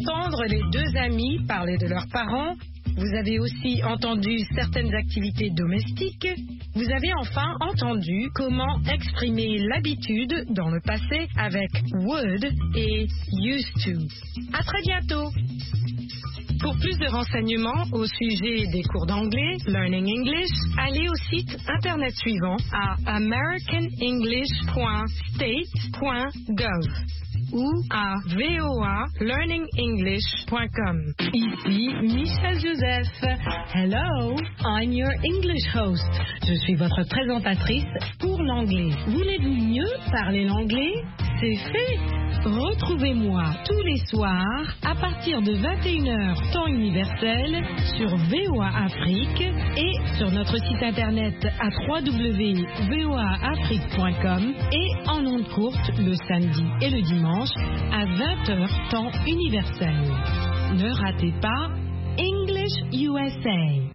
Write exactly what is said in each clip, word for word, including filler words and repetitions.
entendre les deux amis parler de leurs parents. Vous avez aussi entendu certaines activités domestiques. Vous avez enfin entendu comment exprimer l'habitude dans le passé avec would et used to. À très bientôt. Pour plus de renseignements au sujet des cours d'anglais, Learning English, allez au site internet suivant à american english point state point gov ou à v o a learning english point com. Ici Michel Joseph. Hello, I'm your English host. Je suis votre présentatrice pour l'anglais. Voulez-vous mieux parler l'anglais? C'est fait. Retrouvez-moi tous les soirs à partir de vingt et une heures temps universel sur V O A Afrique et sur notre site internet à w w w point v o a afrique point com et en ondes courtes le samedi et le dimanche à vingt heures temps universel. Ne ratez pas English U S A.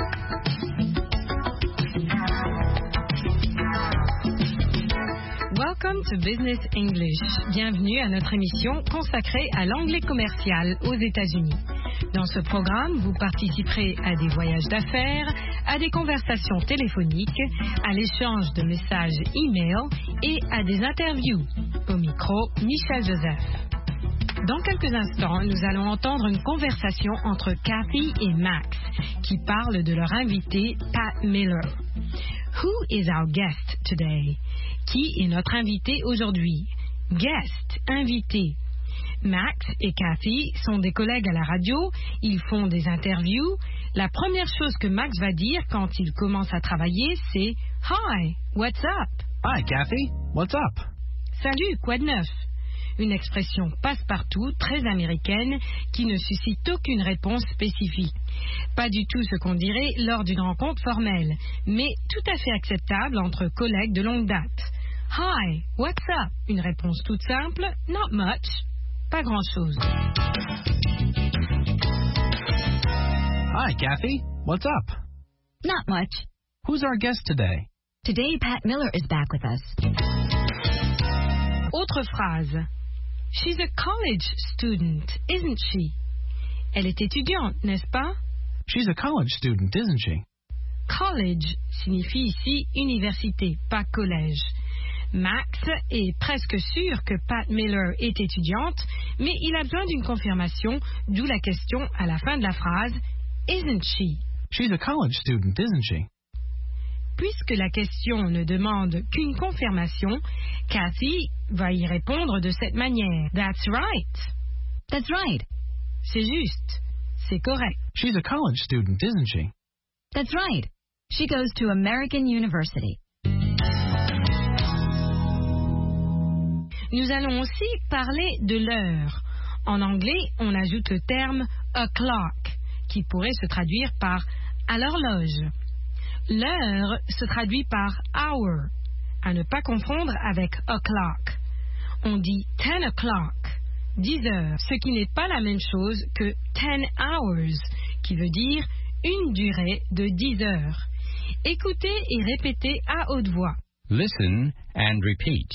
Welcome to Business English. Bienvenue à notre émission consacrée à l'anglais commercial aux États-Unis. Dans ce programme, vous participerez à des voyages d'affaires, à des conversations téléphoniques, à l'échange de messages e-mail et à des interviews. Au micro, Michel Joseph. Dans quelques instants, nous allons entendre une conversation entre Kathy et Max qui parlent de leur invité Pat Miller. Who is our guest today? Qui est notre invité aujourd'hui? Guest, invité. Max et Kathy sont des collègues à la radio, ils font des interviews. La première chose que Max va dire quand il commence à travailler, c'est « Hi, what's up? » Hi, Kathy, what's up? Salut, quoi de neuf? Une expression passe-partout, très américaine, qui ne suscite aucune réponse spécifique. Pas du tout ce qu'on dirait lors d'une rencontre formelle, mais tout à fait acceptable entre collègues de longue date. Hi, what's up? Une réponse toute simple, not much, pas grand-chose. Hi, Kathy, what's up? Not much. Who's our guest today? Today, Pat Miller is back with us. Autre phrase. She's a college student, isn't she? Elle est étudiante, n'est-ce pas? She's a college student, isn't she? College signifie ici université, pas collège. Max est presque sûr que Pat Miller est étudiante, mais il a besoin d'une confirmation, d'où la question à la fin de la phrase « Isn't she ?» She's a college student, isn't she? Puisque la question ne demande qu'une confirmation, Kathy va y répondre de cette manière. That's right. That's right. C'est juste. C'est correct. She's a college student, isn't she? That's right. She goes to American University. Nous allons aussi parler de l'heure. En anglais, on ajoute le terme o'clock, qui pourrait se traduire par à l'horloge. L'heure se traduit par hour, à ne pas confondre avec o'clock. On dit ten o'clock, dix heures, ce qui n'est pas la même chose que ten hours, qui veut dire une durée de dix heures. Écoutez et répétez à haute voix. Listen and repeat.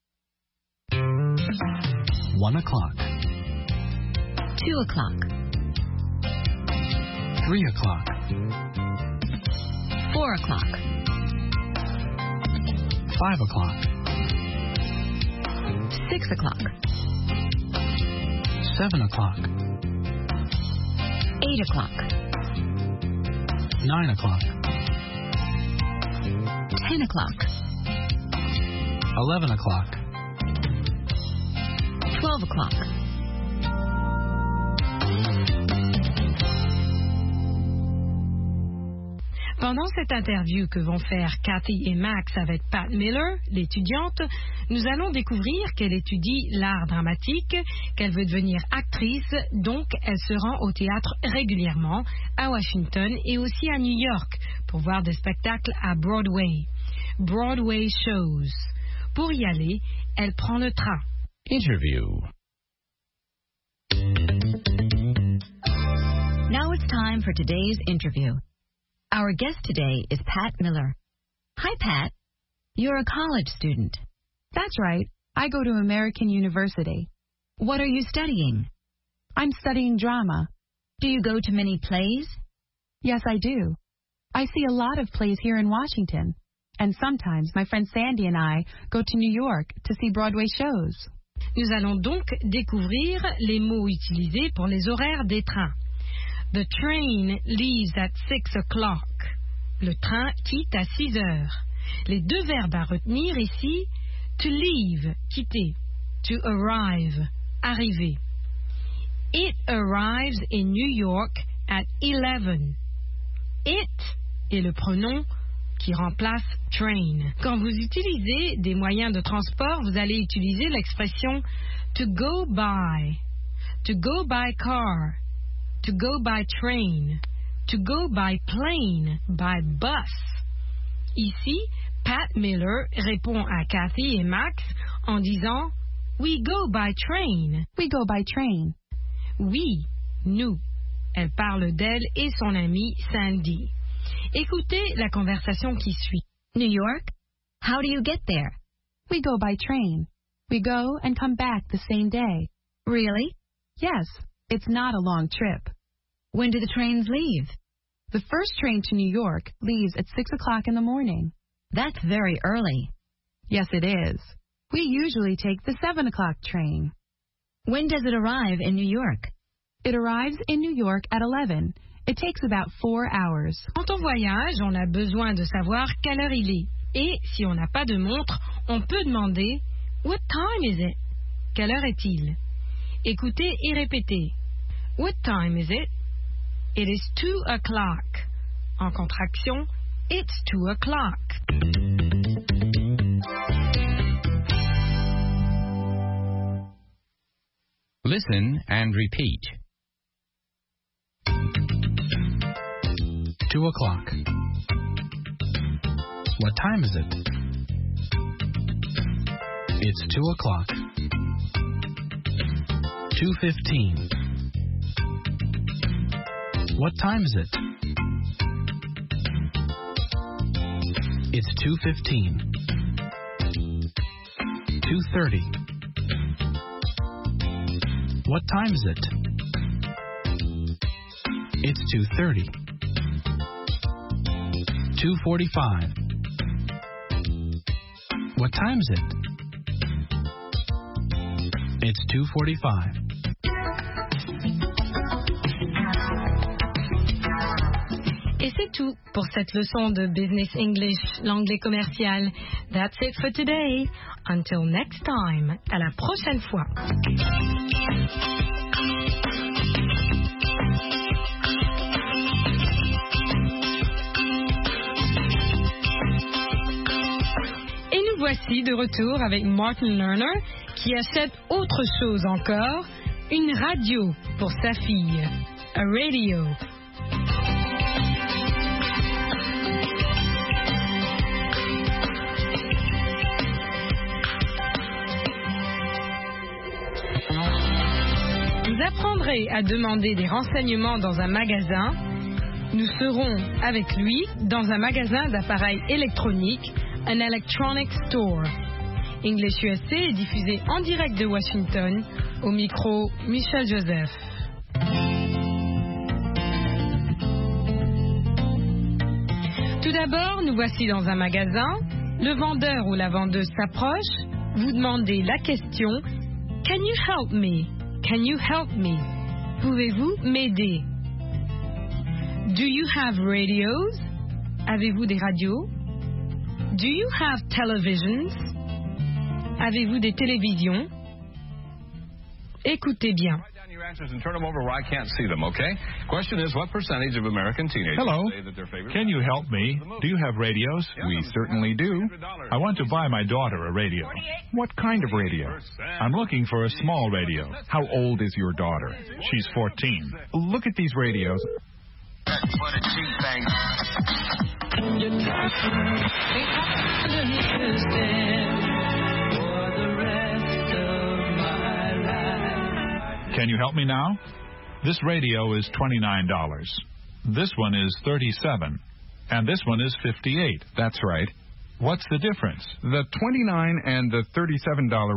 One o'clock. Two o'clock. Three o'clock. Four o'clock. Five o'clock. Six o'clock. Seven o'clock. Eight o'clock. Nine o'clock. Ten o'clock. Eleven o'clock. Twelve o'clock. Pendant cette interview que vont faire Kathy et Max avec Pat Miller, l'étudiante, nous allons découvrir qu'elle étudie l'art dramatique, qu'elle veut devenir actrice, donc elle se rend au théâtre régulièrement, à Washington et aussi à New York, pour voir des spectacles à Broadway. Broadway shows. Pour y aller, elle prend le train. Interview. Now it's time for today's interview. Our guest today is Pat Miller. Hi, Pat. You're a college student. That's right. I go to American University. What are you studying? I'm studying drama. Do you go to many plays? Yes, I do. I see a lot of plays here in Washington. And sometimes my friend Sandy and I go to New York to see Broadway shows. Nous allons donc découvrir les mots utilisés pour les horaires des trains. The train leaves at six o'clock. Le train quitte à six heures. Les deux verbes à retenir ici, to leave, quitter, to arrive, arriver. It arrives in New York at eleven. It est le pronom qui remplace train. Quand vous utilisez des moyens de transport, vous allez utiliser l'expression to go by, to go by car, to go by train, to go by plane, by bus. Ici, Pat Miller répond à Kathy et Max en disant We go by train. We go by train. Oui, nous. Elle parle d'elle et son amie Sandy. Écoutez la conversation qui suit. New York? How do you get there? We go by train. We go and come back the same day. Really? Yes, it's not a long trip. When do the trains leave? The first train to New York leaves at six o'clock in the morning. That's very early. Yes, it is. We usually take the seven o'clock train. When does it arrive in New York? It arrives in New York at eleven. It takes about four hours. Quand on voyage, on a besoin de savoir quelle heure il est. Et si on n'a pas de montre, on peut demander What time is it? Quelle heure est-il? Écoutez et répétez. What time is it? It is two o'clock. En contraction, it's two o'clock. Listen and repeat. Two o'clock. What time is it? It's two o'clock. Two fifteen. What time is it? It's two fifteen. Two thirty. What time is it? It's two thirty. Two forty-five. What time is it? It's two forty-five. Et c'est tout pour cette leçon de Business English, l'anglais commercial. That's it for today. Until next time. À la prochaine fois. Et nous voici de retour avec Martin Lerner qui achète autre chose encore, une radio pour sa fille. A radio. Vous apprendrez à demander des renseignements dans un magasin. Nous serons avec lui dans un magasin d'appareils électroniques, un electronic store. English U S A est diffusé en direct de Washington, au micro Michel Joseph. Tout d'abord, nous voici dans un magasin. Le vendeur ou la vendeuse s'approche. Vous demandez la question « Can you help me? Can you help me? Pouvez-vous m'aider? Do you have radios? Avez-vous des radios? Do you have televisions? Avez-vous des télévisions? Écoutez bien. Answers and turn them over where I can't see them, okay? Question is, what percentage of American teenagers Hello. say that their favorite... Can you help me? Do you have radios? We certainly do. I want to buy my daughter a radio. What kind of radio? I'm looking for a small radio. How old is your daughter? She's fourteen. Look at these radios. Can you help me now? This radio is twenty-nine dollars. This one is thirty-seven dollars. And this one is fifty-eight dollars. That's right. What's the difference? The twenty-nine and the thirty-seven dollars